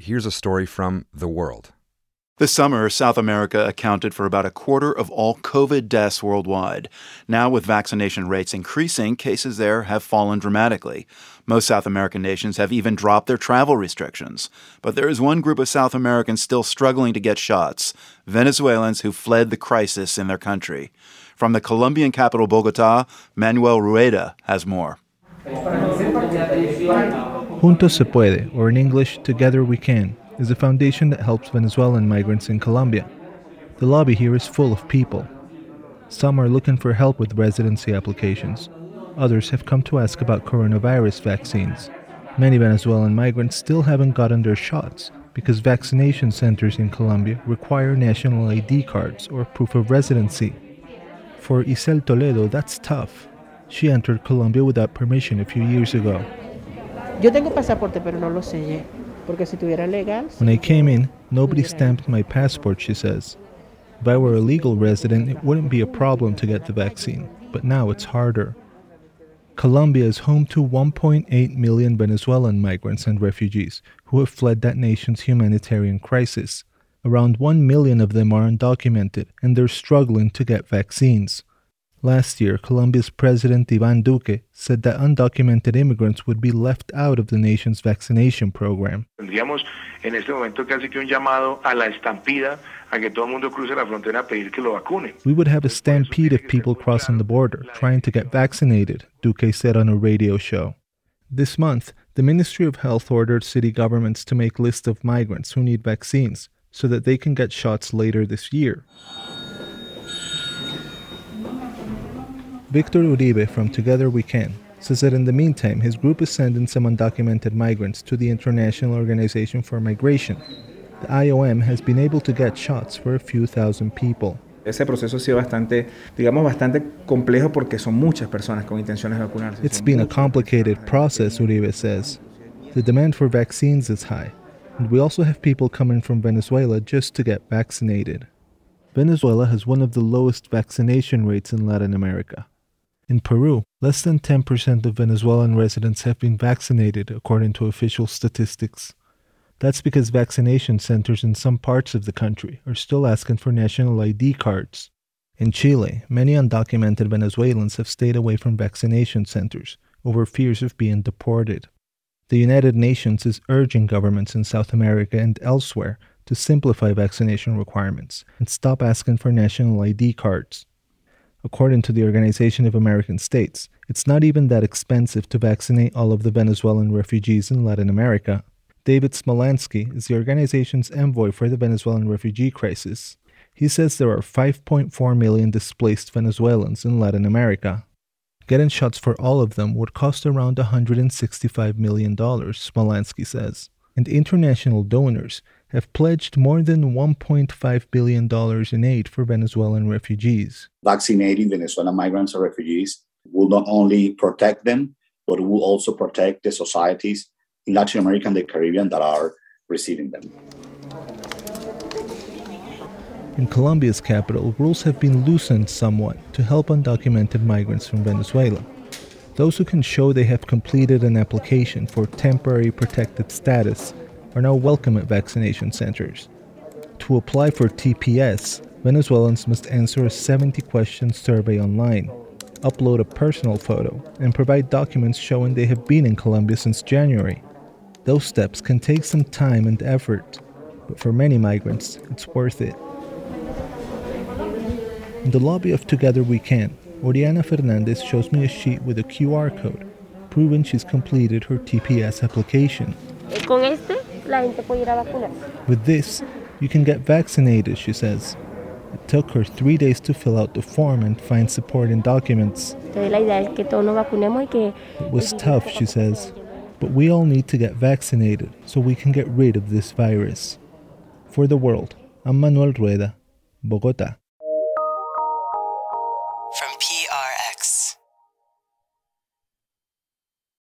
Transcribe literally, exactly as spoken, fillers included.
here's a story from The World. This summer, South America accounted for about a quarter of all COVID deaths worldwide. Now, with vaccination rates increasing, cases there have fallen dramatically. Most South American nations have even dropped their travel restrictions. But there is one group of South Americans still struggling to get shots: Venezuelans who fled the crisis in their country. From the Colombian capital, Bogotá, Manuel Rueda has more. Juntos Se Puede, or in English, Together We Can, is a foundation that helps Venezuelan migrants in Colombia. The lobby here is full of people. Some are looking for help with residency applications. Others have come to ask about coronavirus vaccines. Many Venezuelan migrants still haven't gotten their shots because vaccination centers in Colombia require national I D cards or proof of residency. For Isel Toledo, that's tough. She entered Colombia without permission a few years ago. Yo tengo pasaporte, pero no lo sellé. Porque si tuviera legal... When I came in, nobody stamped my passport, she says. If I were a legal resident, it wouldn't be a problem to get the vaccine, but now it's harder. Colombia is home to one point eight million Venezuelan migrants and refugees who have fled that nation's humanitarian crisis. Around one million of them are undocumented, and they're struggling to get vaccines. Last year, Colombia's President Iván Duque said that undocumented immigrants would be left out of the nation's vaccination program. Tendríamos en este momento casi que un llamado a la estampida a que todo el mundo cruce la frontera a pedir que lo vacunen. We would have a stampede of people crossing the border, trying to get vaccinated, Duque said on a radio show. This month, the Ministry of Health ordered city governments to make lists of migrants who need vaccines so that they can get shots later this year. Victor Uribe from Together We Can says that in the meantime, his group is sending some undocumented migrants to the International Organization for Migration. The I O M has been able to get shots for a few thousand people. Ese proceso ha sido bastante, digamos, bastante complejo porque son muchas personas con intenciones de vacunarse. It's been a complicated process, Uribe says. The demand for vaccines is high, and we also have people coming from Venezuela just to get vaccinated. Venezuela has one of the lowest vaccination rates in Latin America. In Peru, less than ten percent of Venezuelan residents have been vaccinated, according to official statistics. That's because vaccination centers in some parts of the country are still asking for national I D cards. In Chile, many undocumented Venezuelans have stayed away from vaccination centers over fears of being deported. The United Nations is urging governments in South America and elsewhere to simplify vaccination requirements and stop asking for national I D cards. According to the Organization of American States, it's not even that expensive to vaccinate all of the Venezuelan refugees in Latin America. David Smolansky is the organization's envoy for the Venezuelan refugee crisis. He says there are five point four million displaced Venezuelans in Latin America. Getting shots for all of them would cost around one hundred sixty-five million dollars, Smolansky says. And international donors have pledged more than one point five billion dollars in aid for Venezuelan refugees. Vaccinating Venezuelan migrants and refugees will not only protect them, but it will also protect the societies in Latin America and the Caribbean that are receiving them. In Colombia's capital, rules have been loosened somewhat to help undocumented migrants from Venezuela. Those who can show they have completed an application for temporary protected status are now welcome at vaccination centers. To apply for T P S, Venezuelans must answer a seventy-question survey online, upload a personal photo, and provide documents showing they have been in Colombia since January. Those steps can take some time and effort, but for many migrants, it's worth it. In the lobby of Together We Can, Oriana Fernandez shows me a sheet with a Q R code, proving she's completed her T P S application. With this, you can get vaccinated, she says. It took her three days to fill out the form and find supporting documents. It was tough, she says, but we all need to get vaccinated so we can get rid of this virus. For The World, I'm Manuel Rueda, Bogotá.